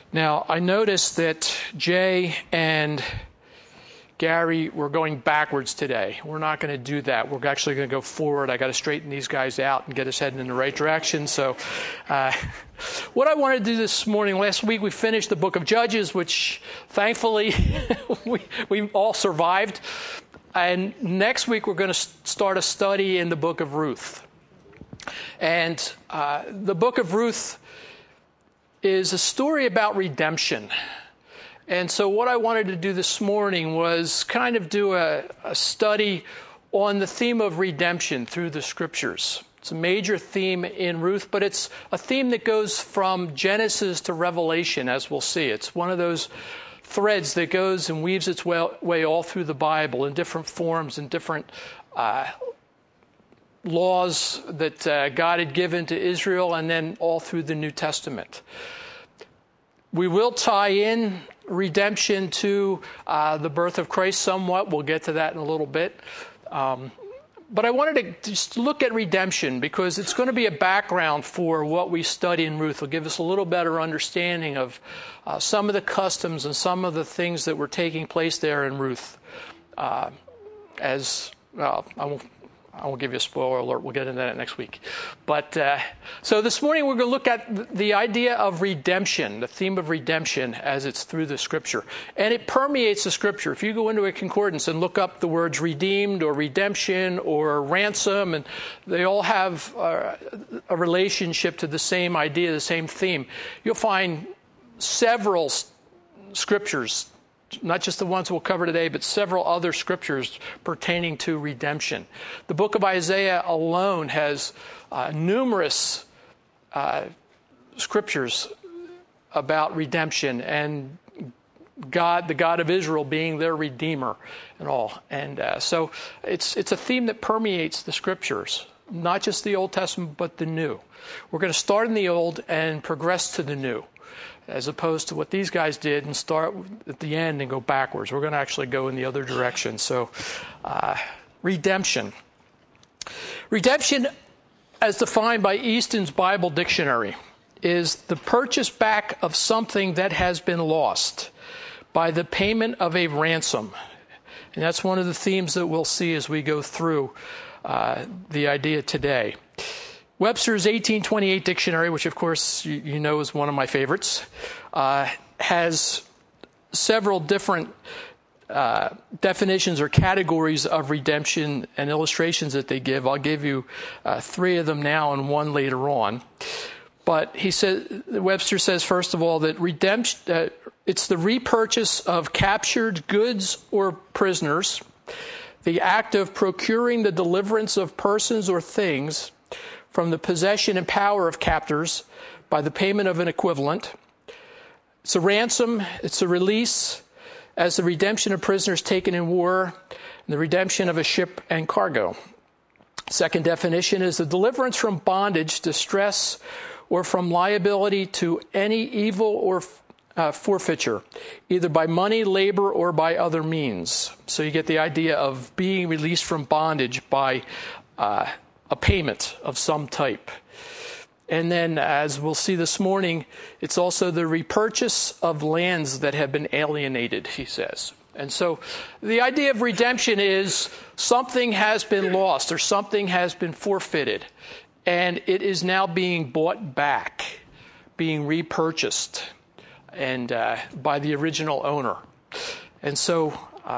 Now, I noticed that Jay and Gary were going backwards today. We're not going to do that. We're actually going to go forward. I got to straighten these guys out and get us heading in the right direction. So what I wanted to do this morning, last week we finished the book of Judges, which thankfully we all survived. And next week we're going to start a study in the book of Ruth. And the book of Ruth is a story about redemption. And so what I wanted to do this morning was kind of do a study on the theme of redemption through the scriptures. It's a major theme in Ruth, but it's a theme that goes from Genesis to Revelation, as we'll see. It's one of those threads that goes and weaves its way all through the Bible in different forms and different laws that God had given to Israel, and then all through the New Testament. We will tie in redemption to the birth of Christ somewhat. We'll get to that in a little bit. But I wanted to just look at redemption because it's going to be a background for what we study in Ruth. It'll give us a little better understanding of some of the customs and some of the things that were taking place there in Ruth. I won't give you a spoiler alert. We'll get into that next week. But so this morning we're going to look at the idea of redemption, the theme of redemption as it's through the Scripture. And it permeates the Scripture. If you go into a concordance and look up the words redeemed or redemption or ransom, and they all have a relationship to the same idea, the same theme, you'll find several Scriptures, not just the ones we'll cover today, but several other scriptures pertaining to redemption. The book of Isaiah alone has numerous scriptures about redemption and God, the God of Israel, being their Redeemer and all. And so it's a theme that permeates the scriptures, not just the Old Testament, but the New. We're going to start in the Old and progress to the New, as opposed to what these guys did and start at the end and go backwards. We're going to actually go in the other direction. So, redemption. Redemption, as defined by Easton's Bible Dictionary, is the purchase back of something that has been lost by the payment of a ransom. And that's one of the themes that we'll see as we go through the idea today. Webster's 1828 dictionary, which of course you know is one of my favorites, has several different definitions or categories of redemption and illustrations that they give. I'll give you three of them now and one later on. But Webster says, first of all, that redemption, it's the repurchase of captured goods or prisoners, the act of procuring the deliverance of persons or things from the possession and power of captors by the payment of an equivalent. It's a ransom, it's a release as the redemption of prisoners taken in war, and the redemption of a ship and cargo. Second definition is the deliverance from bondage, distress, or from liability to any evil or forfeiture, either by money, labor, or by other means. So you get the idea of being released from bondage by a payment of some type. And then, as we'll see this morning, it's also the repurchase of lands that have been alienated, he says. And so the idea of redemption is something has been lost or something has been forfeited, and it is now being bought back, being repurchased, and by the original owner. And so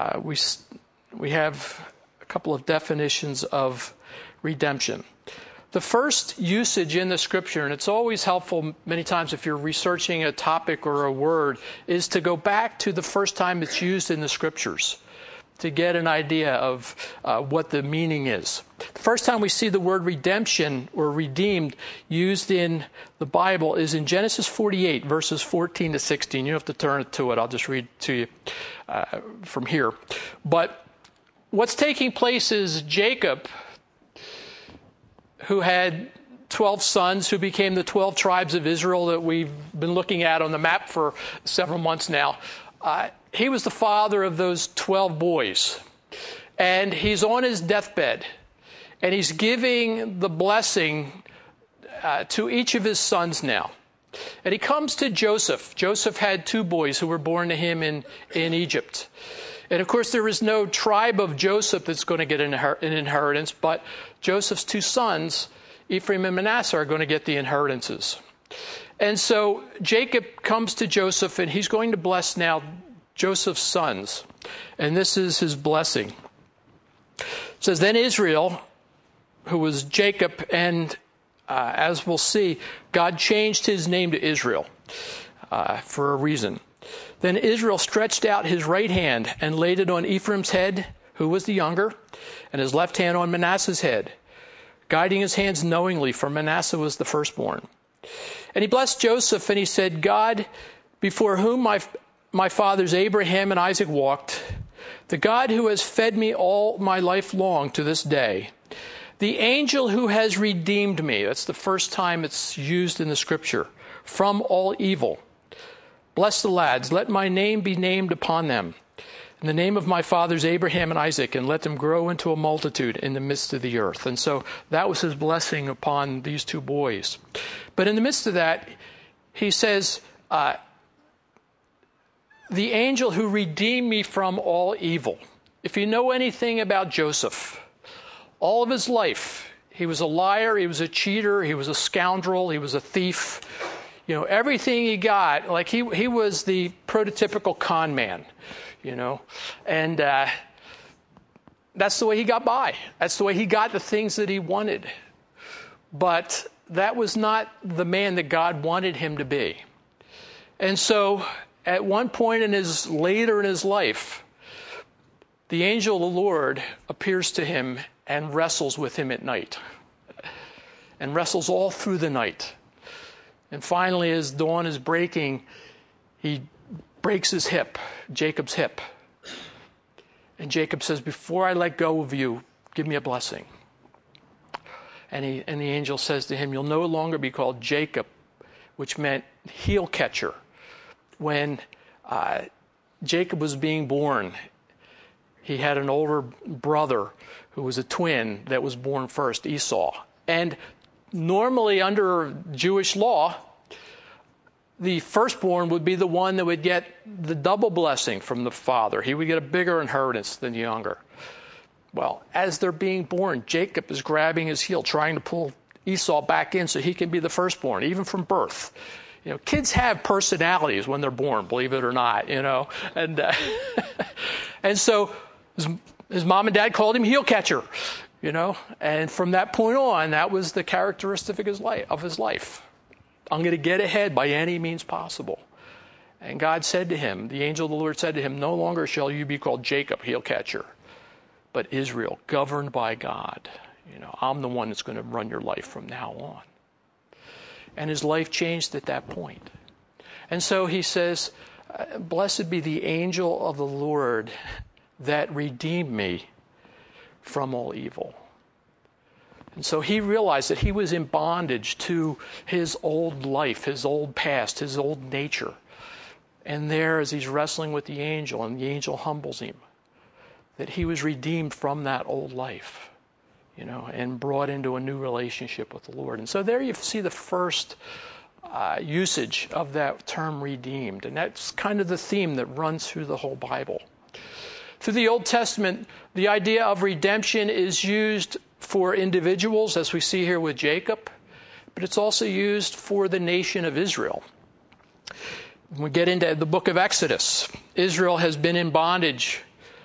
we have a couple of definitions of redemption. The first usage in the scripture, and it's always helpful many times if you're researching a topic or a word, is to go back to the first time it's used in the scriptures to get an idea of what the meaning is. The first time we see the word redemption or redeemed used in the Bible is in Genesis 48, verses 14 to 16. You don't have to turn to it. I'll just read to you from here. But what's taking place is Jacob, who had 12 sons who became the 12 tribes of Israel that we've been looking at on the map for several months now. He was the father of those 12 boys. And he's on his deathbed. And he's giving the blessing to each of his sons now. And he comes to Joseph. Joseph had 2 boys who were born to him in Egypt. And of course, there is no tribe of Joseph that's going to get an inheritance, but Joseph's 2 sons, Ephraim and Manasseh, are going to get the inheritances. And so Jacob comes to Joseph, and he's going to bless now Joseph's sons. And this is his blessing. It says, then Israel, who was Jacob, and as we'll see, God changed his name to Israel for a reason. Then Israel stretched out his right hand and laid it on Ephraim's head, who was the younger, and his left hand on Manasseh's head, guiding his hands knowingly, for Manasseh was the firstborn. And he blessed Joseph, and he said, God, before whom my fathers Abraham and Isaac walked, the God who has fed me all my life long to this day, the angel who has redeemed me, that's the first time it's used in the scripture, from all evil. Bless the lads, let my name be named upon them, in the name of my fathers Abraham and Isaac, and let them grow into a multitude in the midst of the earth. And so that was his blessing upon these 2 boys. But in the midst of that, he says, the angel who redeemed me from all evil. If you know anything about Joseph, all of his life, he was a liar, he was a cheater, he was a scoundrel, he was a thief. You know, everything he got, like he was the prototypical con man, you know. And that's the way he got by. That's the way he got the things that he wanted. But that was not the man that God wanted him to be. And so at one point later in his life, the angel of the Lord appears to him and wrestles with him at night. And wrestles all through the night. And finally, as dawn is breaking, he breaks his hip, Jacob's hip. And Jacob says, before I let go of you, give me a blessing. And the angel says to him, you'll no longer be called Jacob, which meant heel catcher. When Jacob was being born, he had an older brother who was a twin that was born first, Esau. And normally under Jewish law, the firstborn would be the one that would get the double blessing from the father. He would get a bigger inheritance than the younger. Well, as they're being born, Jacob is grabbing his heel, trying to pull Esau back in so he can be the firstborn, even from birth. You know, kids have personalities when they're born, believe it or not, you know. And and so his mom and dad called him heel catcher, you know. And from that point on, that was the characteristic of his life. I'm going to get ahead by any means possible. And God said to him, the angel of the Lord said to him, no longer shall you be called Jacob, heel catcher, but Israel, governed by God. You know, I'm the one that's going to run your life from now on. And his life changed at that point. And so he says, blessed be the angel of the Lord that redeemed me from all evil. And so he realized that he was in bondage to his old life, his old past, his old nature. And there, as he's wrestling with the angel, and the angel humbles him, that he was redeemed from that old life, you know, and brought into a new relationship with the Lord. And so there you see the first usage of that term redeemed. And that's kind of the theme that runs through the whole Bible. Through the Old Testament, the idea of redemption is used for individuals, as we see here with Jacob, but it's also used for the nation of Israel. When we get into the book of Exodus, Israel has been in bondage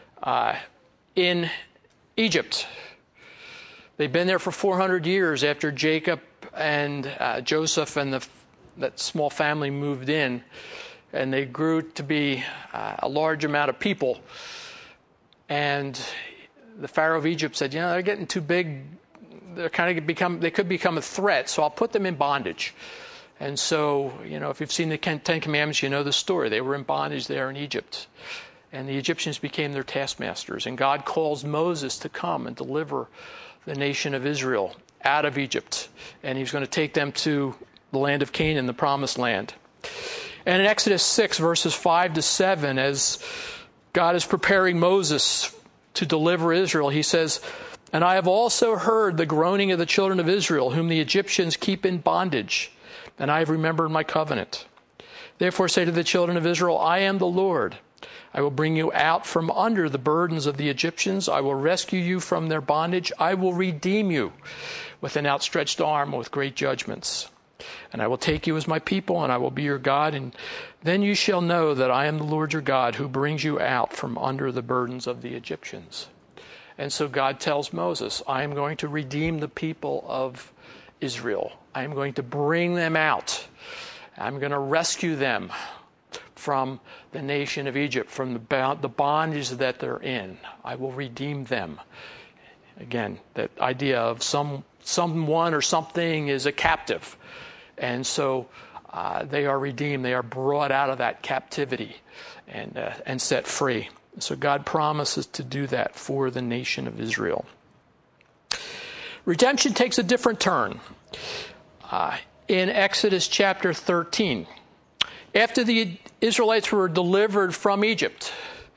in Egypt. They've been there for 400 years after Jacob and Joseph and that small family moved in, and they grew to be a large amount of people. And the Pharaoh of Egypt said, you know, they're getting too big. They could become a threat, so I'll put them in bondage. And so, you know, if you've seen the Ten Commandments, you know the story. They were in bondage there in Egypt. And the Egyptians became their taskmasters. And God calls Moses to come and deliver the nation of Israel out of Egypt. And he's going to take them to the land of Canaan, the promised land. And in Exodus 6, verses 5 to 7, as God is preparing Moses to deliver Israel, he says, and I have also heard the groaning of the children of Israel, whom the Egyptians keep in bondage. and I have remembered my covenant. Therefore say to the children of Israel, I am the Lord. I will bring you out from under the burdens of the Egyptians. I will rescue you from their bondage. I will redeem you with an outstretched arm, with great judgments. And I will take you as my people, and I will be your God. And then you shall know that I am the Lord your God, who brings you out from under the burdens of the Egyptians. And so God tells Moses, I am going to redeem the people of Israel. I am going to bring them out. I'm going to rescue them from the nation of Egypt, from the bondage that they're in. I will redeem them. Again, that idea of someone or something is a captive. And so they are redeemed. They are brought out of that captivity and set free. So God promises to do that for the nation of Israel. Redemption takes a different turn in Exodus chapter 13. After the Israelites were delivered from Egypt,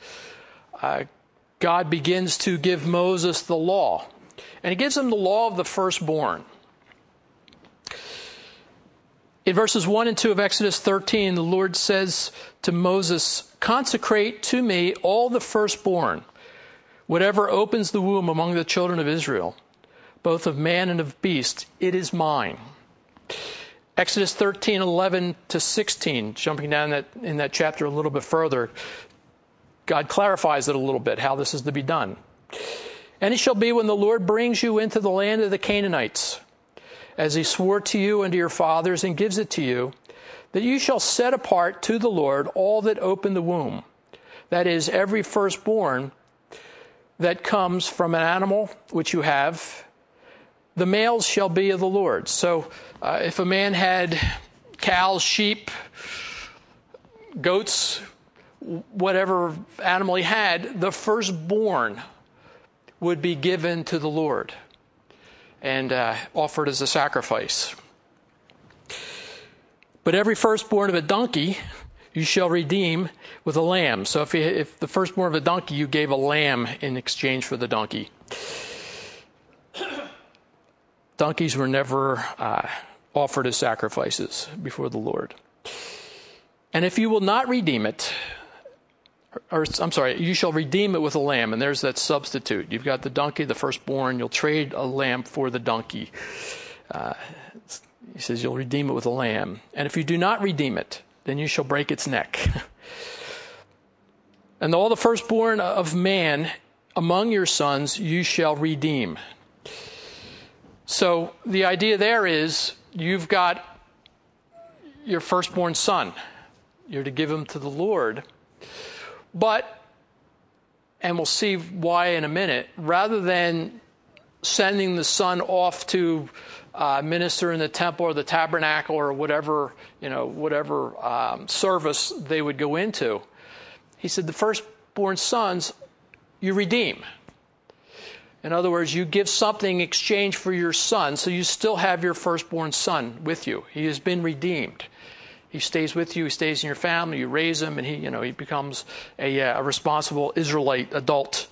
God begins to give Moses the law. And he gives him the law of the firstborn. In verses 1 and 2 of Exodus 13, the Lord says to Moses, consecrate to me all the firstborn, whatever opens the womb among the children of Israel, both of man and of beast, it is mine. Exodus 13, 11 to 16, jumping down in that chapter a little bit further, God clarifies it a little bit, how this is to be done. And it shall be when the Lord brings you into the land of the Canaanites, as he swore to you and to your fathers and gives it to you, that you shall set apart to the Lord all that open the womb. That is, every firstborn that comes from an animal which you have, the males shall be of the Lord. So if a man had cows, sheep, goats, whatever animal he had, the firstborn would be given to the Lord and offered as a sacrifice. But every firstborn of a donkey you shall redeem with a lamb. So if the firstborn of a donkey, you gave a lamb in exchange for the donkey. Donkeys were never offered as sacrifices before the Lord. And if you will not redeem it, you shall redeem it with a lamb. And there's that substitute. You've got the donkey, the firstborn. You'll trade a lamb for the donkey. He says you'll redeem it with a lamb. And if you do not redeem it, then you shall break its neck. And all the firstborn of man among your sons you shall redeem. So the idea there is you've got your firstborn son. You're to give him to the Lord. But, and we'll see why in a minute, rather than sending the son off to minister in the temple or the tabernacle or whatever service they would go into, he said the firstborn sons you redeem. In other words, you give something in exchange for your son, so you still have your firstborn son with you. He has been redeemed. He stays with you. He stays in your family. You raise him, and he becomes a responsible Israelite adult,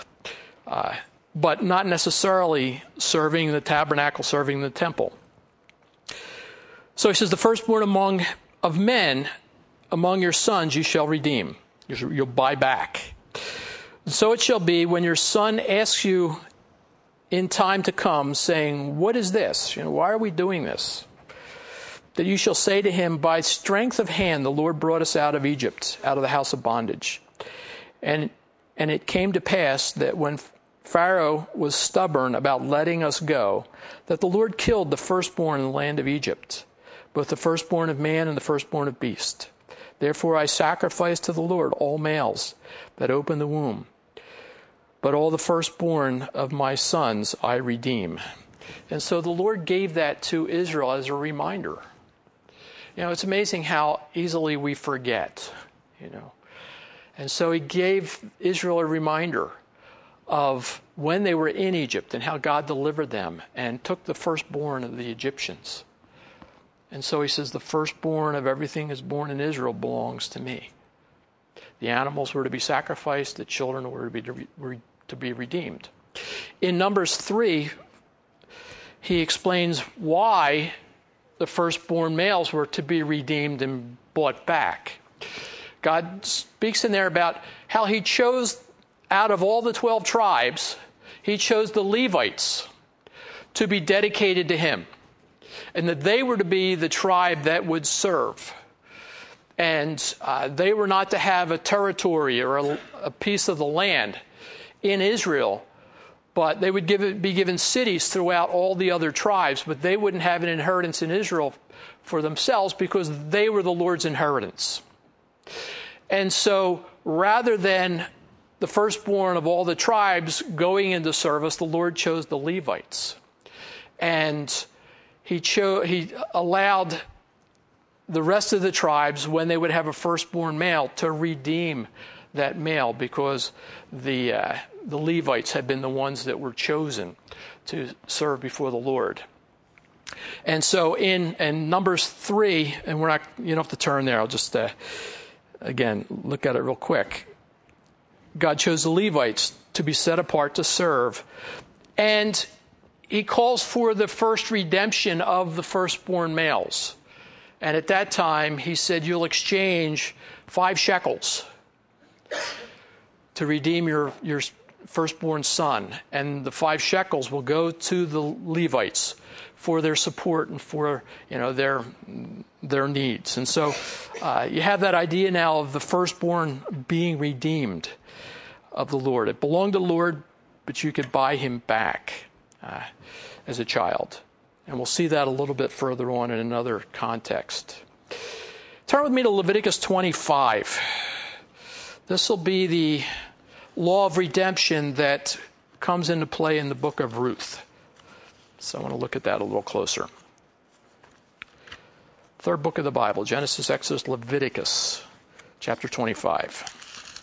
but not necessarily serving the tabernacle, serving the temple. So he says, the firstborn of men among your sons you shall redeem. You'll buy back. So it shall be when your son asks you in time to come, saying, what is this? Why are we doing this? That you shall say to him, by strength of hand the Lord brought us out of Egypt, out of the house of bondage. And it came to pass that when Pharaoh was stubborn about letting us go, that the Lord killed the firstborn in the land of Egypt, both the firstborn of man and the firstborn of beast. Therefore I sacrifice to the Lord all males that open the womb. But all the firstborn of my sons I redeem. And so the Lord gave that to Israel as a reminder. It's amazing how easily we forget, And so he gave Israel a reminder of when they were in Egypt and how God delivered them and took the firstborn of the Egyptians. And so he says, the firstborn of everything that's born in Israel belongs to me. The animals were to be sacrificed. The children were to be redeemed. In Numbers 3, he explains why the firstborn males were to be redeemed and bought back. God speaks in there about how he chose out of all the 12 tribes, he chose the Levites to be dedicated to him, and that they were to be the tribe that would serve. And they were not to have a territory or a piece of the land in Israel, but they would be given cities throughout all the other tribes, but they wouldn't have an inheritance in Israel for themselves because they were the Lord's inheritance. And so rather than the firstborn of all the tribes going into service, the Lord chose the Levites. And he allowed the rest of the tribes, when they would have a firstborn male, to redeem that male, because the Levites had been the ones that were chosen to serve before the Lord. And so in Numbers 3, and you don't have to turn there, I'll just again look at it real quick. God chose the Levites to be set apart to serve, and he calls for the first redemption of the firstborn males. And at that time, he said, you'll exchange 5 shekels to redeem your firstborn son. And the 5 shekels will go to the Levites for their support and for their needs. And so you have that idea now of the firstborn being redeemed of the Lord. It belonged to the Lord, but you could buy him back as a child. And we'll see that a little bit further on in another context. Turn with me to Leviticus 25. This will be the law of redemption that comes into play in the book of Ruth. So I want to look at that a little closer. Third book of the Bible, Genesis, Exodus, Leviticus, chapter 25.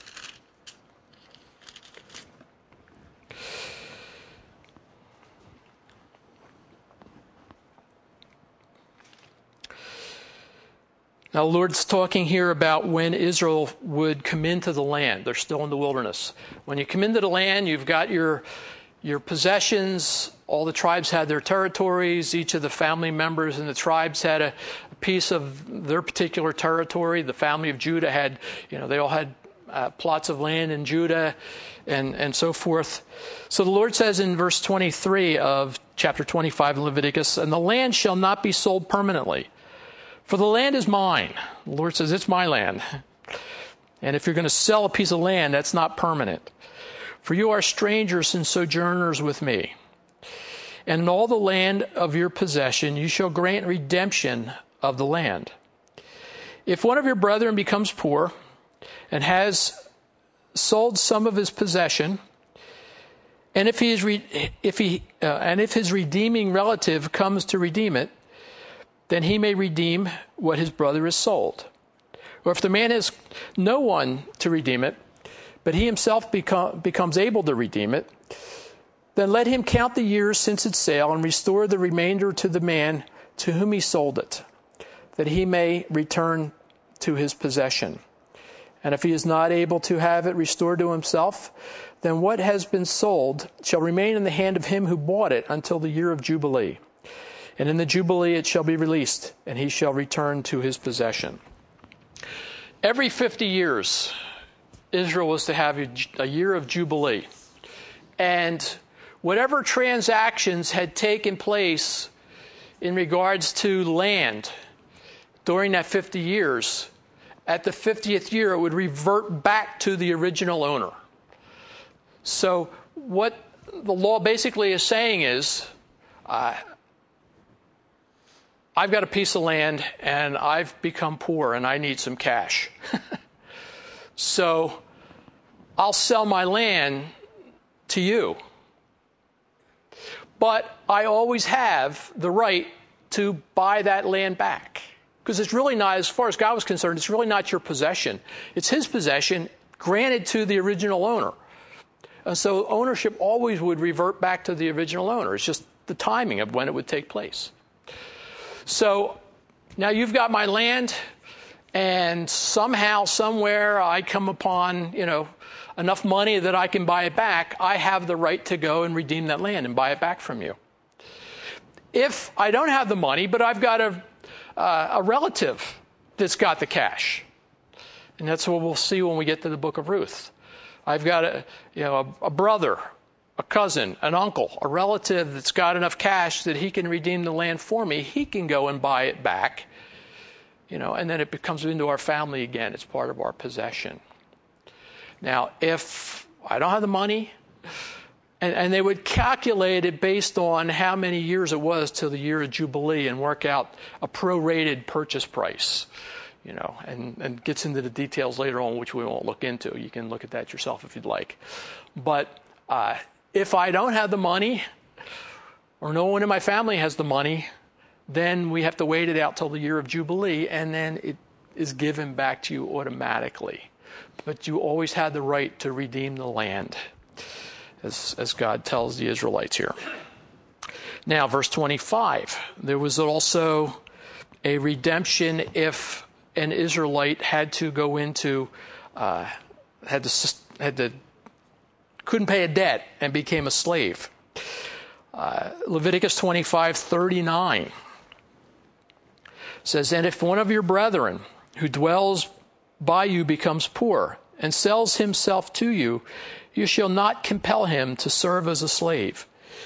Now, the Lord's talking here about when Israel would come into the land. They're still in the wilderness. When you come into the land, you've got your possessions. All the tribes had their territories. Each of the family members in the tribes had a piece of their particular territory. The family of Judah had, they all had plots of land in Judah and so forth. So the Lord says in verse 23 of chapter 25 of Leviticus, and the land shall not be sold permanently. For the land is mine. The Lord says, it's my land. And if you're going to sell a piece of land, that's not permanent. For you are strangers and sojourners with me. And in all the land of your possession, you shall grant redemption of the land. If one of your brethren becomes poor and has sold some of his possession, and if his redeeming relative comes to redeem it, then he may redeem what his brother has sold. Or if the man has no one to redeem it, but he himself becomes able to redeem it, then let him count the years since its sale and restore the remainder to the man to whom he sold it, that he may return to his possession. And if he is not able to have it restored to himself, then what has been sold shall remain in the hand of him who bought it until the year of Jubilee. And in the Jubilee it shall be released, and he shall return to his possession. Every 50 years, Israel was to have a year of Jubilee. And whatever transactions had taken place in regards to land during that 50 years, at the 50th year, it would revert back to the original owner. So what the law basically is saying is, I've got a piece of land and I've become poor and I need some cash. So I'll sell my land to you. But I always have the right to buy that land back. Because it's really not, as far as God was concerned, it's really not your possession. It's his possession granted to the original owner. And so ownership always would revert back to the original owner. It's just the timing of when it would take place. So now you've got my land, and somehow, somewhere, I come upon, enough money that I can buy it back. I have the right to go and redeem that land and buy it back from you. If I don't have the money, but I've got a a relative that's got the cash. And that's what we'll see when we get to the book of Ruth. I've got a brother, a cousin, an uncle, a relative that's got enough cash that he can redeem the land for me. He can go and buy it back, and then it comes into our family again. It's part of our possession. Now, if I don't have the money, and they would calculate it based on how many years it was till the year of Jubilee and work out a prorated purchase price, and gets into the details later on, which we won't look into. You can look at that yourself if you'd like. But if I don't have the money, or no one in my family has the money, then we have to wait it out till the year of Jubilee, and then it is given back to you automatically. But you always had the right to redeem the land, as God tells the Israelites here. Now, verse 25, there was also a redemption if an Israelite had to go into, couldn't pay a debt and became a slave. Leviticus 25:39 says, "And if one of your brethren who dwells by you becomes poor and sells himself to you, you shall not compel him to serve as a slave.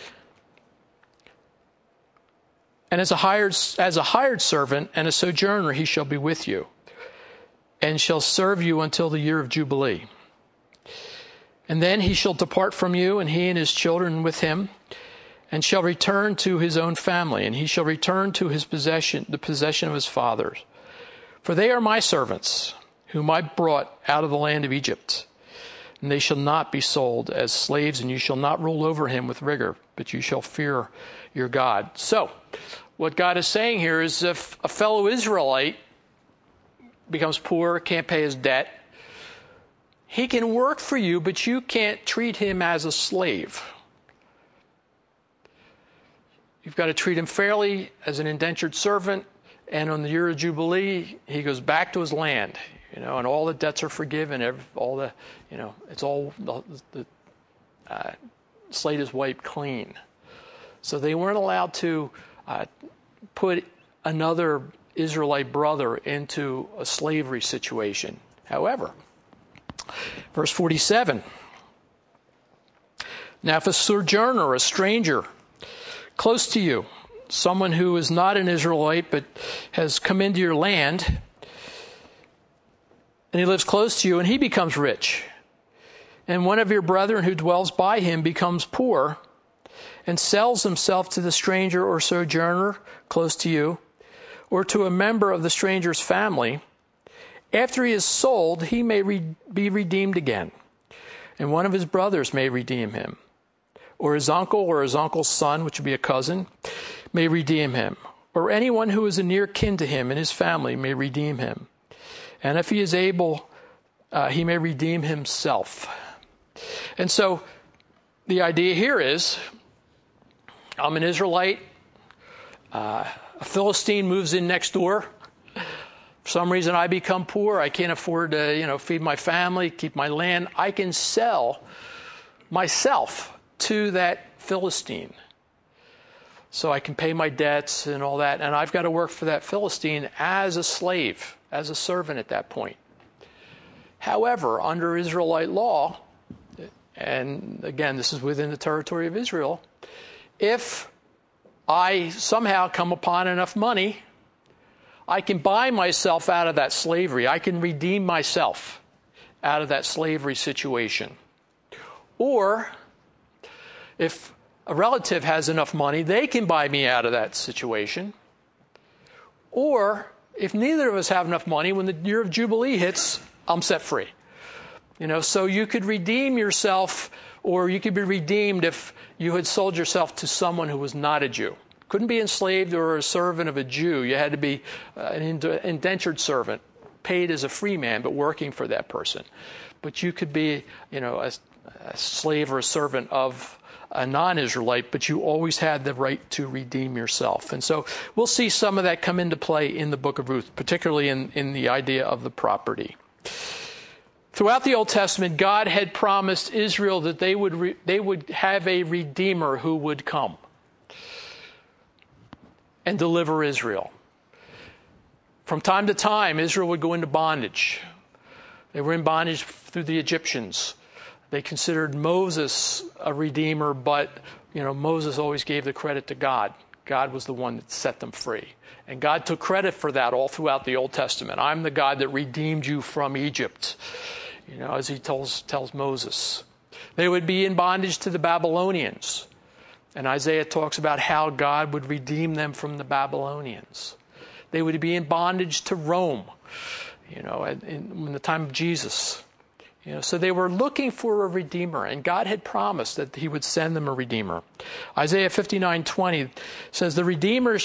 And as a hired servant and a sojourner he shall be with you, and shall serve you until the year of Jubilee. And then he shall depart from you, and he and his children with him, and shall return to his own family, and he shall return to his possession, the possession of his fathers. For they are my servants, whom I brought out of the land of Egypt. And they shall not be sold as slaves, and you shall not rule over him with rigor, but you shall fear your God." So, what God is saying here is if a fellow Israelite becomes poor, can't pay his debt, he can work for you, but you can't treat him as a slave. You've got to treat him fairly as an indentured servant, and on the year of Jubilee, he goes back to his land, and all the debts are forgiven. The slate is wiped clean. So they weren't allowed to put another Israelite brother into a slavery situation. However, verse 47, "Now if a sojourner, a stranger, close to you, someone who is not an Israelite but has come into your land, and he lives close to you, and he becomes rich, and one of your brethren who dwells by him becomes poor, and sells himself to the stranger or sojourner close to you, or to a member of the stranger's family, after he is sold, he may be redeemed again, and one of his brothers may redeem him, or his uncle's son, which would be a cousin, may redeem him, or anyone who is a near kin to him and his family may redeem him. And if he is able, he may redeem himself." And so the idea here is, I'm an Israelite, a Philistine moves in next door. For some reason I become poor. I can't afford to, feed my family, keep my land. I can sell myself to that Philistine, so I can pay my debts and all that. And I've got to work for that Philistine as a slave, as a servant at that point. However, under Israelite law, and again, this is within the territory of Israel, if I somehow come upon enough money, I can buy myself out of that slavery. I can redeem myself out of that slavery situation. Or if a relative has enough money, they can buy me out of that situation. Or if neither of us have enough money, when the year of Jubilee hits, I'm set free. So you could redeem yourself, or you could be redeemed if you had sold yourself to someone who was not a Jew. Couldn't be enslaved or a servant of a Jew. You had to be an indentured servant, paid as a free man, but working for that person. But you could be, a slave or a servant of a non-Israelite, but you always had the right to redeem yourself. And so we'll see some of that come into play in the book of Ruth, particularly in the idea of the property. Throughout the Old Testament, God had promised Israel that they would have a redeemer who would come and deliver Israel. From time to time, Israel would go into bondage. They were in bondage through the Egyptians. They considered Moses a redeemer, but Moses always gave the credit to God. God was the one that set them free. And God took credit for that all throughout the Old Testament. I'm the God that redeemed you from Egypt, as he tells Moses. They would be in bondage to the Babylonians. And Isaiah talks about how God would redeem them from the Babylonians. They would be in bondage to Rome, in the time of Jesus. So they were looking for a redeemer, and God had promised that he would send them a redeemer. Isaiah 59:20 says, the Redeemer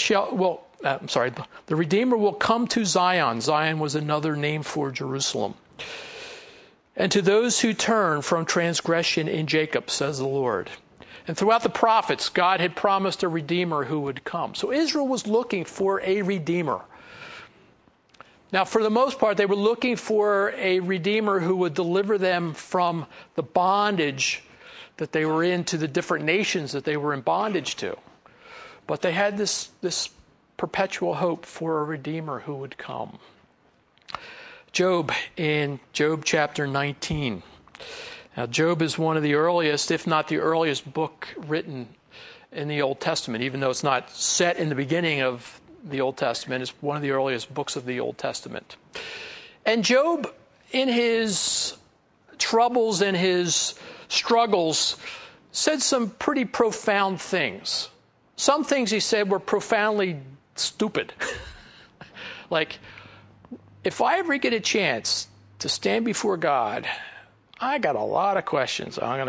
will come to Zion. Zion was another name for Jerusalem. And to those who turn from transgression in Jacob, says the Lord. And throughout the prophets, God had promised a redeemer who would come. So Israel was looking for a redeemer. Now, for the most part, they were looking for a redeemer who would deliver them from the bondage that they were in to the different nations that they were in bondage to. But they had this perpetual hope for a redeemer who would come. Job, in Job chapter 19. Now, Job is one of the earliest, if not the earliest book written in the Old Testament, even though it's not set in the beginning of the Old Testament. It's one of the earliest books of the Old Testament. And Job, in his troubles and his struggles, said some pretty profound things. Some things he said were profoundly stupid. Like, if I ever get a chance to stand before God, I got a lot of questions. I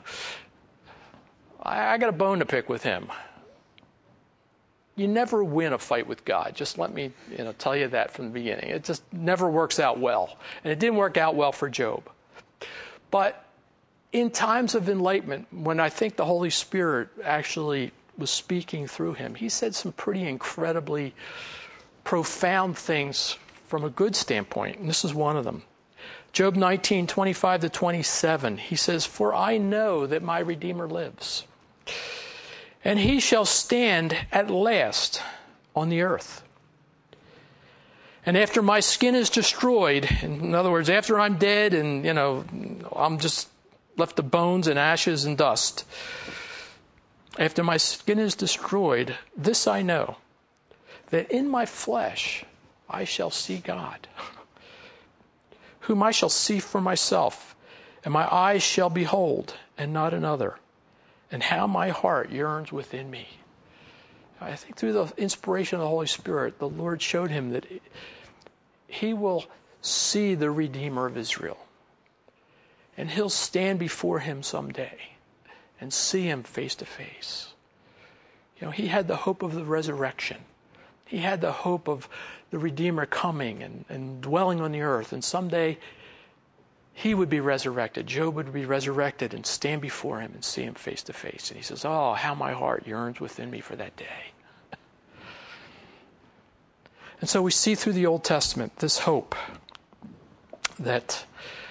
got a bone to pick with him. You never win a fight with God. Just let me tell you that from the beginning. It just never works out well. And it didn't work out well for Job. But in times of enlightenment, when I think the Holy Spirit actually was speaking through him, he said some pretty incredibly profound things from a good standpoint. And this is one of them. Job 19:25-27, he says, for I know that my Redeemer lives, and he shall stand at last on the earth. And after my skin is destroyed, in other words, after I'm dead and, I'm just left to bones and ashes and dust, after my skin is destroyed, this I know, that in my flesh I shall see God, whom I shall see for myself, and my eyes shall behold, and not another. And how my heart yearns within me. I think through the inspiration of the Holy Spirit, the Lord showed him that he will see the Redeemer of Israel. And he'll stand before him someday and see him face to face. He had the hope of the resurrection. He had the hope of the Redeemer coming and dwelling on the earth. And someday he would be resurrected. Job would be resurrected and stand before him and see him face to face. And he says, oh, how my heart yearns within me for that day. And so we see through the Old Testament this hope that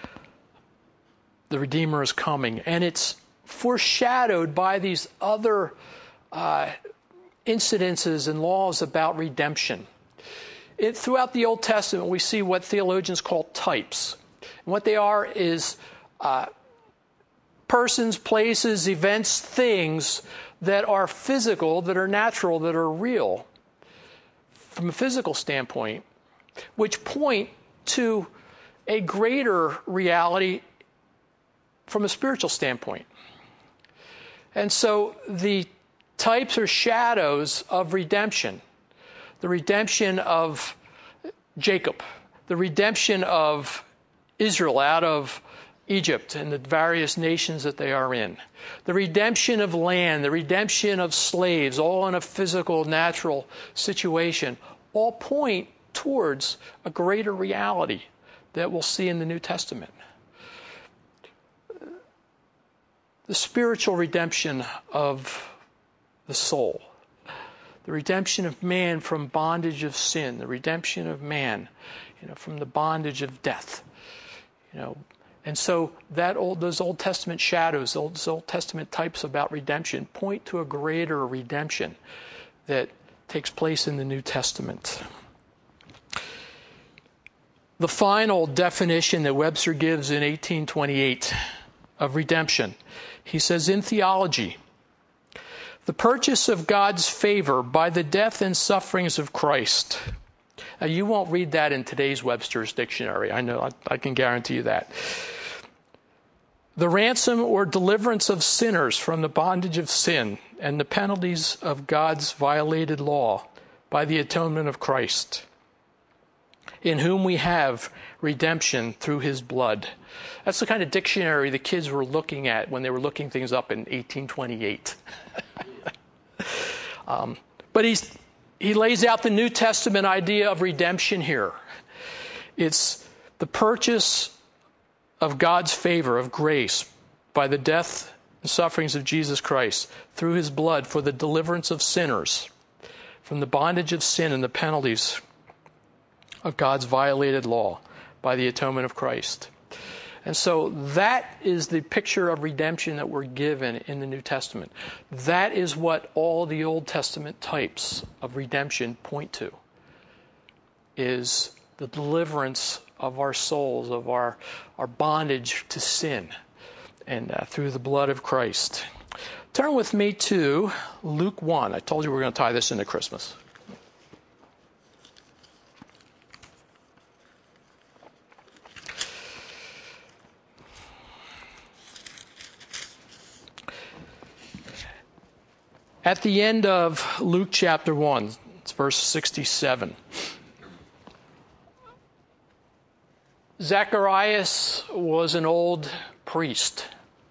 the Redeemer is coming. And it's foreshadowed by these other incidences and laws about redemption. Throughout the Old Testament, we see what theologians call types. And what they are is persons, places, events, things that are physical, that are natural, that are real from a physical standpoint, which point to a greater reality from a spiritual standpoint. And so the types or shadows of redemption, the redemption of Jacob, the redemption of Israel out of Egypt and the various nations that they are in, the redemption of land, the redemption of slaves, all in a physical, natural situation, all point towards a greater reality that we'll see in the New Testament. The spiritual redemption of the soul, the redemption of man from bondage of sin, the redemption of man, from the bondage of death, And so those Old Testament shadows, those Old Testament types about redemption point to a greater redemption that takes place in the New Testament. the final definition that Webster gives in 1828 of redemption. He says, in theology, the purchase of God's favor by the death and sufferings of Christ. Now, you won't read that in today's Webster's dictionary. I know, I can guarantee you that. The ransom or deliverance of sinners from the bondage of sin and the penalties of God's violated law by the atonement of Christ, in whom we have redemption through his blood. That's the kind of dictionary the kids were looking at when they were looking things up in 1828. But he lays out the New Testament idea of redemption here. It's the purchase of God's favor, of grace, by the death and sufferings of Jesus Christ through his blood for the deliverance of sinners from the bondage of sin and the penalties of God's violated law by the atonement of Christ. And so that is the picture of redemption that we're given in the New Testament. That is what all the Old Testament types of redemption point to, is the deliverance of our souls, of our bondage to sin, and through the blood of Christ. Turn with me to Luke 1. I told you we were going to tie this into Christmas. At the end of Luke chapter 1, it's verse 67. Zacharias was an old priest,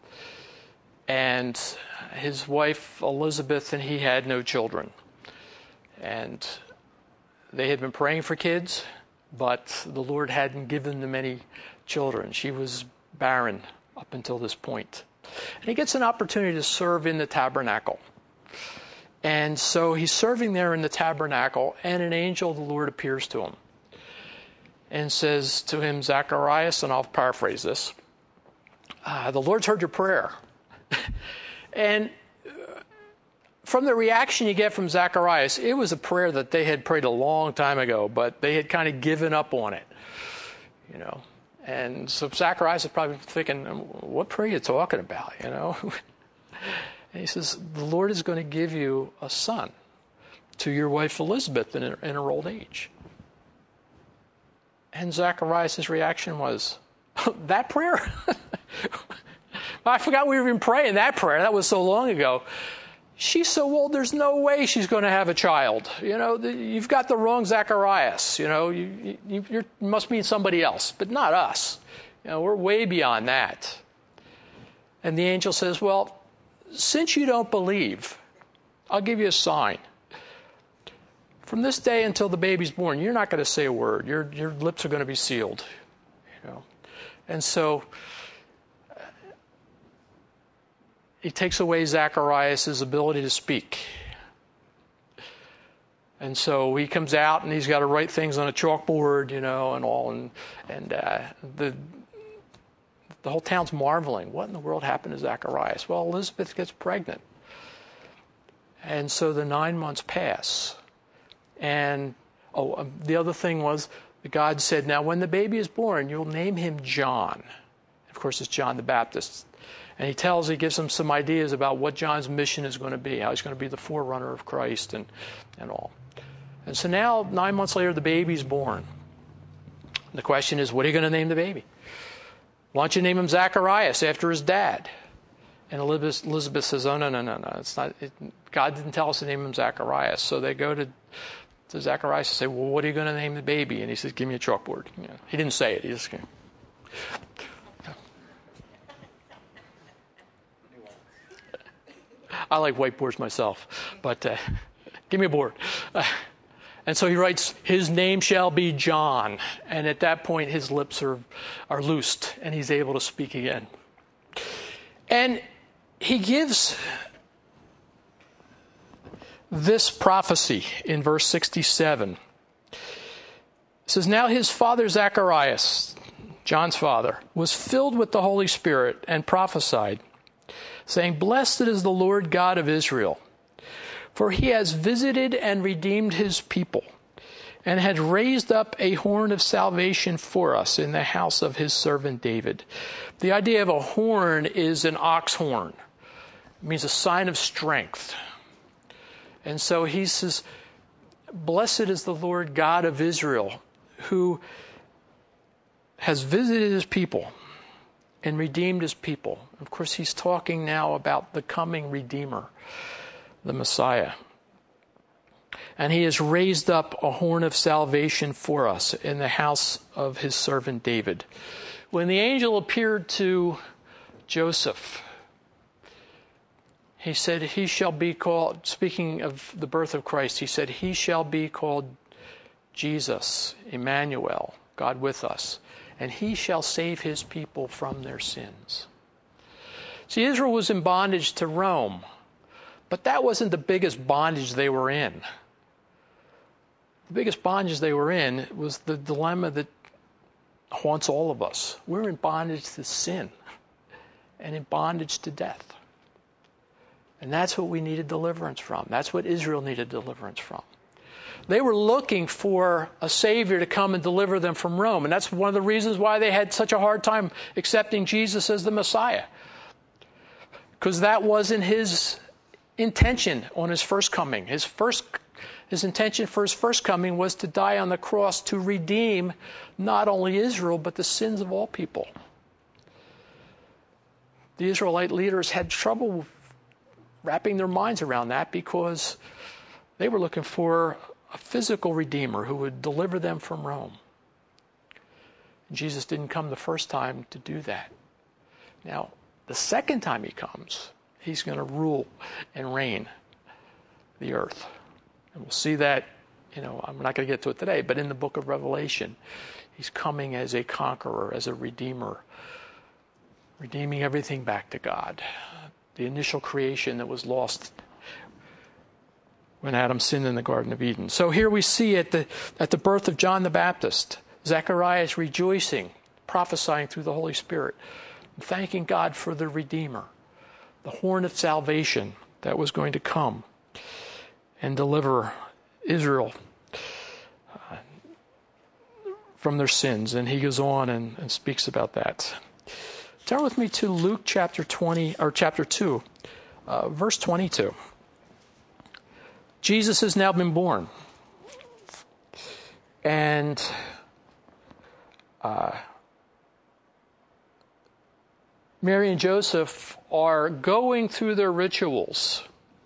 and his wife Elizabeth and he had no children. And they had been praying for kids, but the Lord hadn't given them any children. She was barren up until this point. And he gets an opportunity to serve in the tabernacle. And so he's serving there in the tabernacle, and an angel of the Lord appears to him and says to him, Zacharias, and I'll paraphrase this, the Lord's heard your prayer. And from the reaction you get from Zacharias, it was a prayer that they had prayed a long time ago, but they had kind of given up on it, you know. And so Zacharias is probably thinking, what prayer are you talking about, you know? And he says, the Lord is going to give you a son to your wife Elizabeth in her old age. And Zacharias' reaction was, that prayer? I forgot we were even praying that prayer. That was so long ago. She's so old, there's no way she's going to have a child. You know, you've got the wrong Zacharias. You know, you must mean somebody else, but not us. You know, we're way beyond that. And the angel says, well, since you don't believe, I'll give you a sign. From this day until the baby's born, you're not going to say a word. Your lips are going to be sealed. You know, and so he takes away Zacharias' ability to speak. And so he comes out and he's got to write things on a chalkboard, you know, and all, and the whole town's marveling. What in the world happened to Zacharias? Well, Elizabeth gets pregnant. And so the 9 months pass. And the other thing was, God said, now when the baby is born, you'll name him John. Of course, it's John the Baptist. And he gives him some ideas about what John's mission is going to be, how he's going to be the forerunner of Christ and all. And so now, 9 months later, the baby's born. The question is, what are you going to name the baby? Why don't you name him Zacharias after his dad? And Elizabeth says, oh, no. It's not. God didn't tell us to name him Zacharias. So they go to Zacharias and say, well, what are you going to name the baby? And he says, give me a chalkboard. You know, he didn't say it. He just came. I like whiteboards myself, but give me a board. And so he writes, his name shall be John. And at that point, his lips are loosed, and he's able to speak again. And he gives this prophecy in verse 67. It says, now his father Zacharias, John's father, was filled with the Holy Spirit and prophesied, saying, blessed is the Lord God of Israel, for he has visited and redeemed his people, and had raised up a horn of salvation for us in the house of his servant David. The idea of a horn is an ox horn. It means a sign of strength. And so he says, blessed is the Lord God of Israel, who has visited his people and redeemed his people. Of course, he's talking now about the coming Redeemer, the Messiah. And he has raised up a horn of salvation for us in the house of his servant David. When the angel appeared to Joseph, he said, he shall be called, speaking of the birth of Christ, he said, he shall be called Jesus, Emmanuel, God with us, and he shall save his people from their sins. See, Israel was in bondage to Rome, but that wasn't the biggest bondage they were in. The biggest bondage they were in was the dilemma that haunts all of us. We're in bondage to sin and in bondage to death. And that's what we needed deliverance from. That's what Israel needed deliverance from. They were looking for a Savior to come and deliver them from Rome. And that's one of the reasons why they had such a hard time accepting Jesus as the Messiah. Because that wasn't his intention on his first coming. His intention for his first coming was to die on the cross to redeem not only Israel, but the sins of all people. The Israelite leaders had trouble wrapping their minds around that because they were looking for a physical Redeemer who would deliver them from Rome. Jesus didn't come the first time to do that. Now, the second time he comes, he's going to rule and reign the earth. And we'll see that, I'm not going to get to it today, but in the book of Revelation, he's coming as a conqueror, as a redeemer, redeeming everything back to God. The initial creation that was lost when Adam sinned in the Garden of Eden. So here we see at the birth of John the Baptist, Zechariah rejoicing, prophesying through the Holy Spirit, and thanking God for the Redeemer, the horn of salvation that was going to come and deliver Israel from their sins. And he goes on and speaks about that. Turn with me to Luke chapter 2, verse 22. Jesus has now been born. And Mary and Joseph are going through their rituals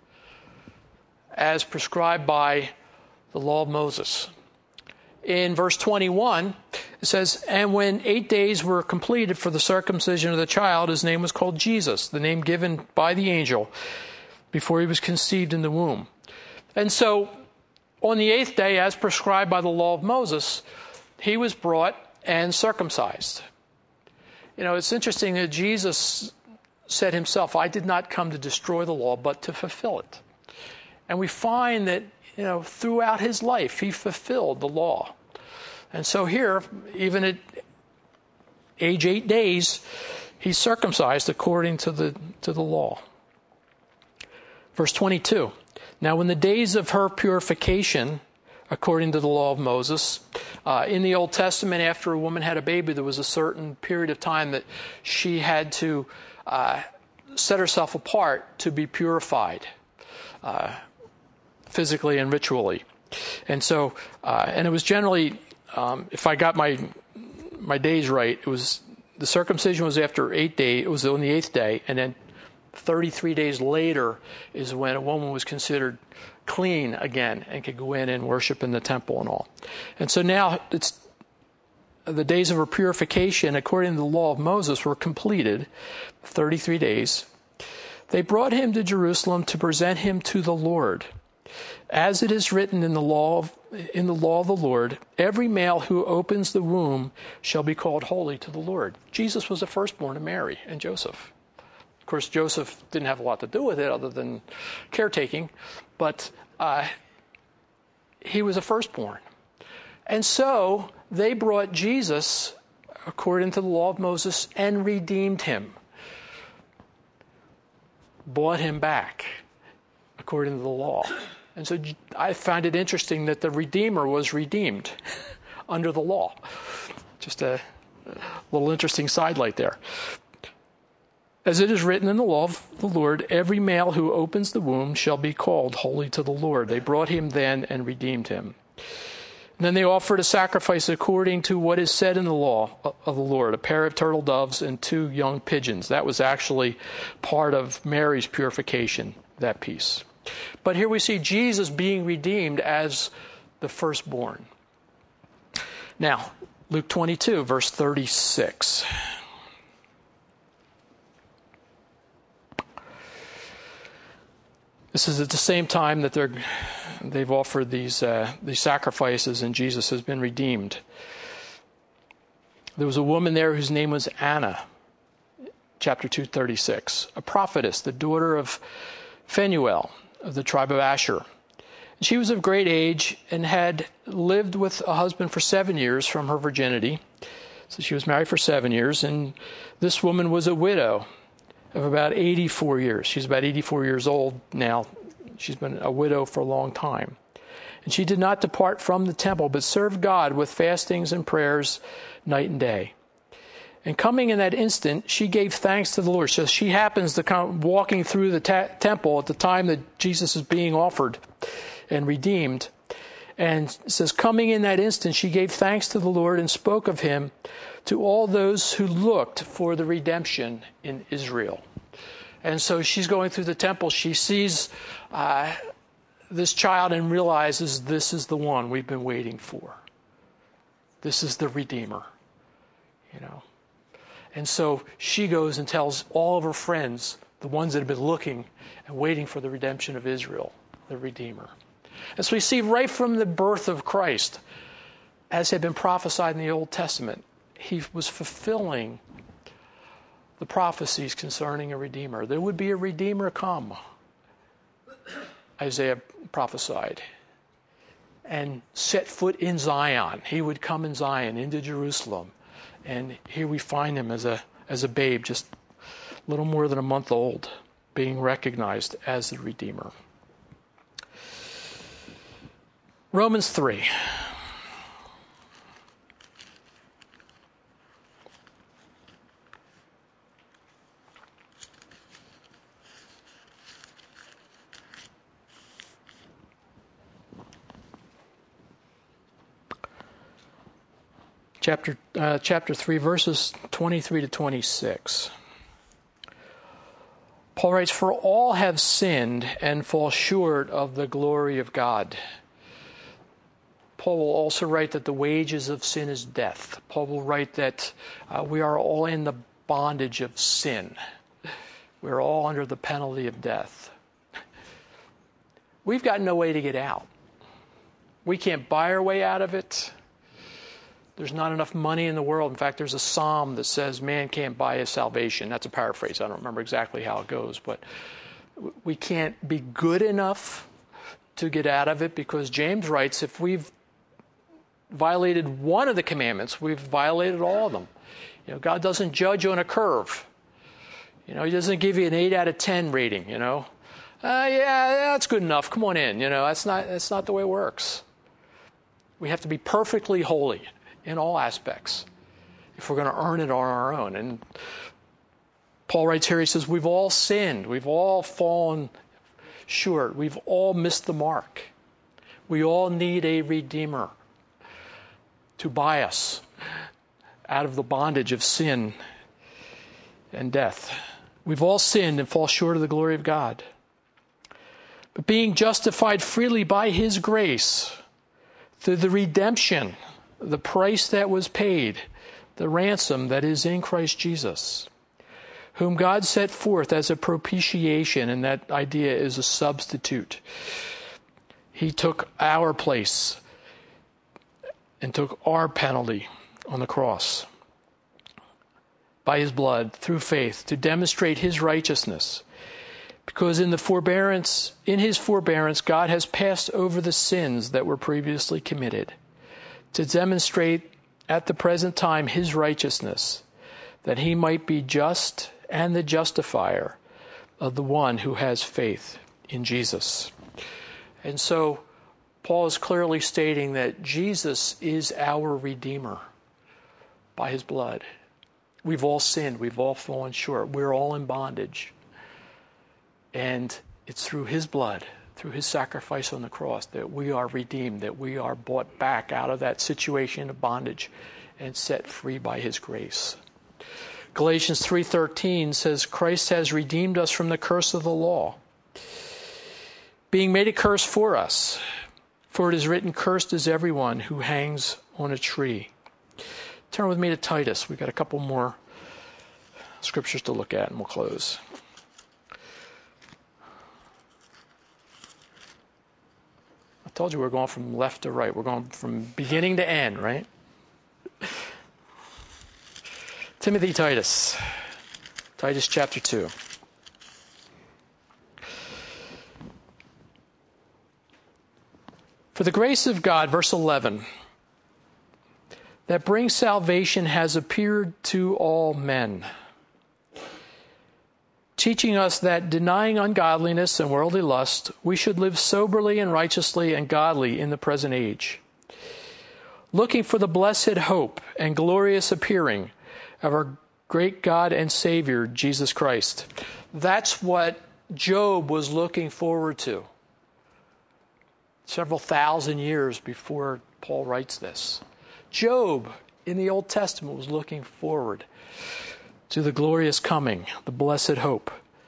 as prescribed by the law of Moses. In verse 21, it says, and when 8 days were completed for the circumcision of the child, his name was called Jesus, the name given by the angel before he was conceived in the womb. And so, on the 8th day, as prescribed by the law of Moses, he was brought and circumcised. It's interesting that Jesus said himself, I did not come to destroy the law, but to fulfill it. And we find that, throughout his life, he fulfilled the law. And so here, even at age 8 days, he's circumcised according to the law. Verse 22. Now, when the days of her purification, according to the law of Moses, in the Old Testament, after a woman had a baby, there was a certain period of time that she had to set herself apart to be purified, physically and ritually. And so, and it was generally, if I got my days right, it was the circumcision was after 8 days. It was on the 8th day, and then 33 days later is when a woman was considered clean again and could go in and worship in the temple and all. And so now it's the days of her purification, according to the law of Moses, were completed, 33 days. They brought him to Jerusalem to present him to the Lord. As it is written in the law of the Lord, every male who opens the womb shall be called holy to the Lord. Jesus was the firstborn of Mary and Joseph. Of course, Joseph didn't have a lot to do with it other than caretaking, but he was a firstborn. And so they brought Jesus, according to the law of Moses, and redeemed him. Bought him back, according to the law. And so I find it interesting that the Redeemer was redeemed under the law. Just a little interesting sidelight there. As it is written in the law of the Lord, every male who opens the womb shall be called holy to the Lord. They brought him then and redeemed him. And then they offered a sacrifice according to what is said in the law of the Lord, a pair of turtle doves and 2 young pigeons. That was actually part of Mary's purification, that piece. But here we see Jesus being redeemed as the firstborn. Now, Luke 22, verse 36. This is at the same time that they've offered these sacrifices and Jesus has been redeemed. There was a woman there whose name was Anna, chapter 2:36, a prophetess, the daughter of Phanuel of the tribe of Asher. She was of great age and had lived with a husband for 7 years from her virginity. So she was married for 7 years, and this woman was a widow of about 84 years. She's about 84 years old now. She's been a widow for a long time. And she did not depart from the temple, but served God with fastings and prayers night and day. And coming in that instant, she gave thanks to the Lord. So she happens to come walking through the temple at the time that Jesus is being offered and redeemed. And it says, coming in that instant, she gave thanks to the Lord and spoke of him to all those who looked for the redemption in Israel. And so she's going through the temple. She sees this child and realizes this is the one we've been waiting for. This is the Redeemer, And so she goes and tells all of her friends, the ones that have been looking and waiting for the redemption of Israel, the Redeemer. And so we see right from the birth of Christ, as had been prophesied in the Old Testament, he was fulfilling the prophecies concerning a Redeemer. There would be a Redeemer come, Isaiah prophesied, and set foot in Zion. He would come in Zion into Jerusalem. And here we find him as a babe, just a little more than a month old, being recognized as the Redeemer. Romans 3. Chapter 3, verses 23 to 26. Paul writes, "For all have sinned and fall short of the glory of God." Paul will also write that the wages of sin is death. Paul will write that we are all in the bondage of sin. We're all under the penalty of death. We've got no way to get out. We can't buy our way out of it. There's not enough money in the world. In fact, there's a psalm that says man can't buy his salvation. That's a paraphrase. I don't remember exactly how it goes, but we can't be good enough to get out of it, because James writes, if we've violated one of the commandments, we've violated all of them. God doesn't judge on a curve. He doesn't give you an 8 out of 10 rating, yeah, that's good enough. Come on in. That's not the way it works. We have to be perfectly holy in all aspects if we're going to earn it on our own. And Paul writes here, he says, we've all sinned. We've all fallen short. We've all missed the mark. We all need a Redeemer to buy us out of the bondage of sin and death. We've all sinned and fall short of the glory of God. But being justified freely by his grace, through the redemption, the price that was paid, the ransom that is in Christ Jesus, whom God set forth as a propitiation, and that idea is a substitute. He took our place and took our penalty on the cross by his blood, through faith, to demonstrate his righteousness. Because in his forbearance, God has passed over the sins that were previously committed, to demonstrate at the present time his righteousness, that he might be just and the justifier of the one who has faith in Jesus. And so Paul is clearly stating that Jesus is our Redeemer by his blood. We've all sinned. We've all fallen short. We're all in bondage. And it's through his blood, through his sacrifice on the cross, that we are redeemed, that we are bought back out of that situation of bondage and set free by his grace. Galatians 3:13 says, Christ has redeemed us from the curse of the law, being made a curse for us. For it is written, cursed is everyone who hangs on a tree. Turn with me to Titus. We've got a couple more scriptures to look at, and we'll close. I told you we're going from left to right. We're going from beginning to end, right? Timothy Titus. Titus chapter 2. For the grace of God, verse 11, that brings salvation has appeared to all men, teaching us that denying ungodliness and worldly lust, we should live soberly and righteously and godly in the present age, looking for the blessed hope and glorious appearing of our great God and Savior, Jesus Christ. That's what Job was looking forward to several thousand years before Paul writes this. Job in the Old Testament was looking forward to the glorious coming, the blessed hope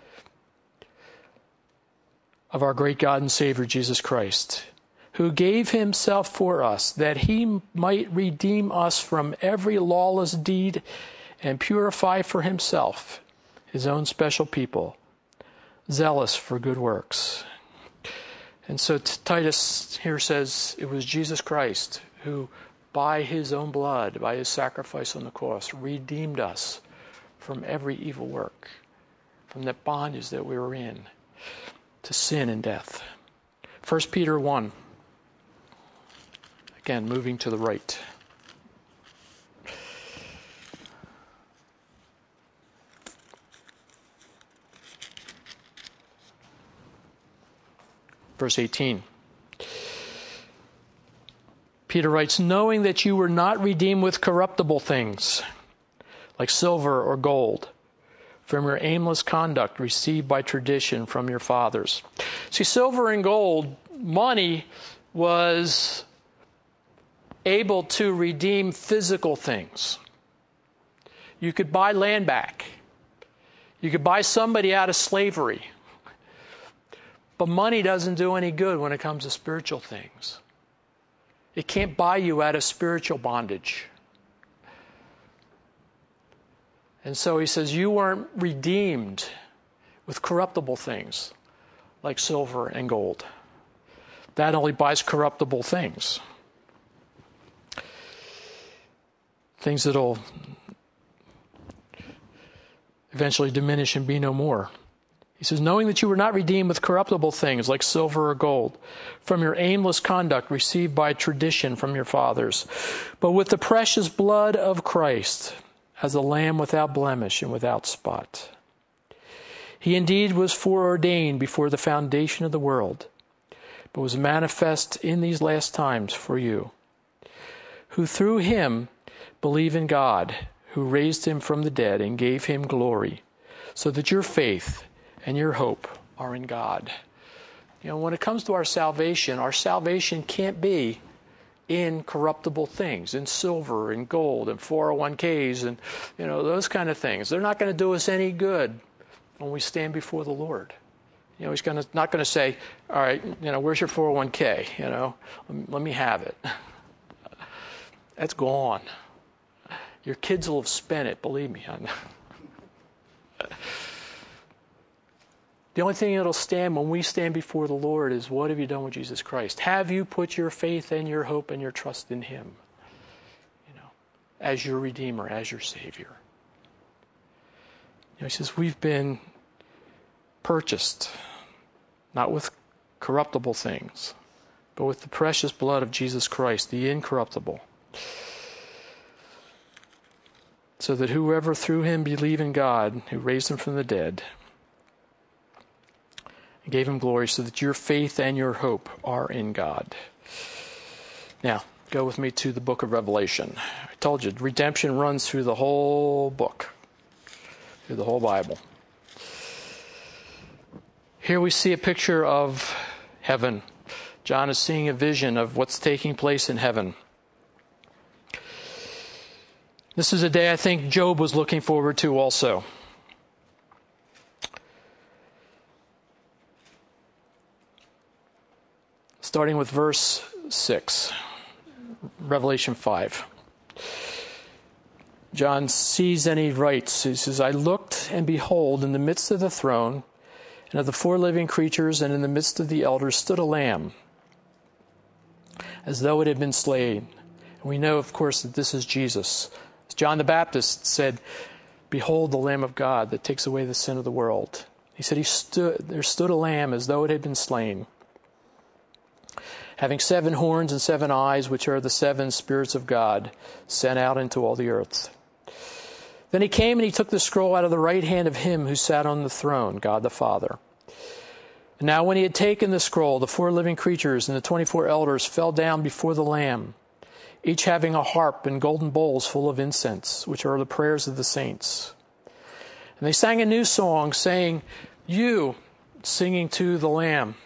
of our great God and Savior, Jesus Christ, who gave himself for us, that he might redeem us from every lawless deed and purify for himself his own special people, zealous for good works. And so Titus here says it was Jesus Christ who, by his own blood, by his sacrifice on the cross, redeemed us from every evil work, from the bondage that we were in, to sin and death. 1 Peter 1. Again, moving to the right. Verse 18. Peter writes, knowing that you were not redeemed with corruptible things, like silver or gold, from your aimless conduct received by tradition from your fathers. See, silver and gold, money was able to redeem physical things. You could buy land back. You could buy somebody out of slavery. But money doesn't do any good when it comes to spiritual things. It can't buy you out of spiritual bondage. And so he says, you weren't redeemed with corruptible things like silver and gold. That only buys corruptible things. Things that'll eventually diminish and be no more. He says, knowing that you were not redeemed with corruptible things like silver or gold, from your aimless conduct received by tradition from your fathers, but with the precious blood of Christ, as a lamb without blemish and without spot. He indeed was foreordained before the foundation of the world, but was manifest in these last times for you, who through him believe in God, who raised him from the dead and gave him glory, so that your faith and your hope are in God. You know, when it comes to our salvation can't be in corruptible things, in silver and gold and 401ks and, those kind of things. They're not going to do us any good when we stand before the Lord. He's not going to say, all right, where's your 401k? Let me have it. That's gone. Your kids will have spent it, believe me. The only thing that'll stand when we stand before the Lord is, what have you done with Jesus Christ? Have you put your faith and your hope and your trust in him? As your Redeemer, as your Savior. He says, we've been purchased, not with corruptible things, but with the precious blood of Jesus Christ, the incorruptible. So that whoever through him believe in God, who raised him from the dead, and gave him glory, so that your faith and your hope are in God. Now, go with me to the book of Revelation. I told you, redemption runs through the whole book, through the whole Bible. Here we see a picture of heaven. John is seeing a vision of what's taking place in heaven. This is a day I think Job was looking forward to also. Starting with verse 6, Revelation 5. John sees and he writes, he says, I looked, and behold, in the midst of the throne, and of the 4 living creatures, and in the midst of the elders, stood a lamb, as though it had been slain. And we know, of course, that this is Jesus. As John the Baptist said, behold the Lamb of God that takes away the sin of the world. He said, there stood a lamb as though it had been slain, having 7 horns and 7 eyes, which are the 7 spirits of God, sent out into all the earth. Then he came and he took the scroll out of the right hand of him who sat on the throne, God the Father. And now when he had taken the scroll, the 4 living creatures and the 24 elders fell down before the Lamb, each having a harp and golden bowls full of incense, which are the prayers of the saints. And they sang a new song, saying, you, singing to the Lamb,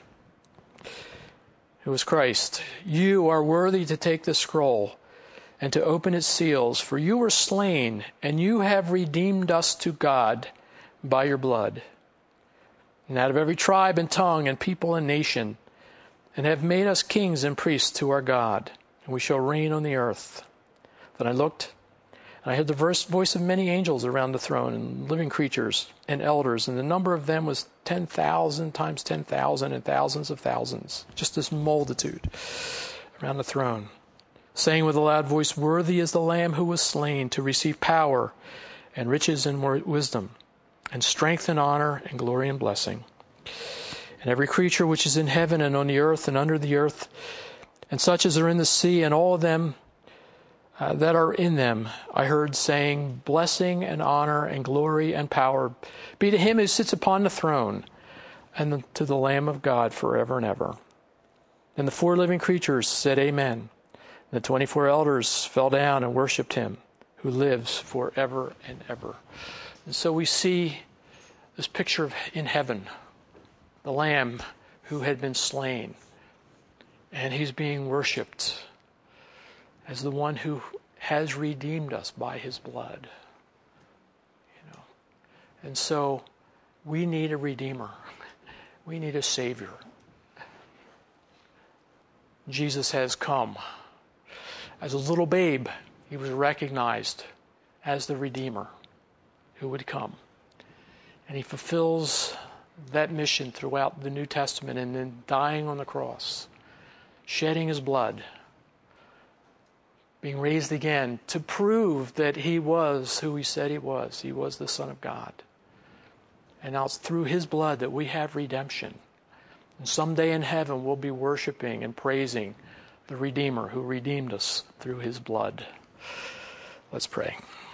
who is Christ, you are worthy to take the scroll and to open its seals, for you were slain, and you have redeemed us to God by your blood, and out of every tribe and tongue and people and nation, and have made us kings and priests to our God, and we shall reign on the earth. Then I looked, and I heard the voice of many angels around the throne, and living creatures, and elders, and the number of them was 10,000 times 10,000 and thousands of thousands, just this multitude around the throne, saying with a loud voice, worthy is the Lamb who was slain to receive power and riches and wisdom and strength and honor and glory and blessing. And every creature which is in heaven and on the earth and under the earth, and such as are in the sea, and all of them that are in them, I heard saying, blessing and honor and glory and power be to him who sits upon the throne and to the Lamb of God forever and ever. And the 4 living creatures said, amen. The 24 elders fell down and worshipped him who lives forever and ever. And so we see this picture of in heaven, the Lamb who had been slain, and he's being worshipped as the one who has redeemed us by his blood. And so we need a Redeemer. We need a Savior. Jesus has come. As a little babe, he was recognized as the Redeemer who would come. And he fulfills that mission throughout the New Testament, and then dying on the cross, shedding his blood, being raised again to prove that he was who he said he was. He was the Son of God. And now it's through his blood that we have redemption. And someday in heaven we'll be worshiping and praising the Redeemer who redeemed us through his blood. Let's pray.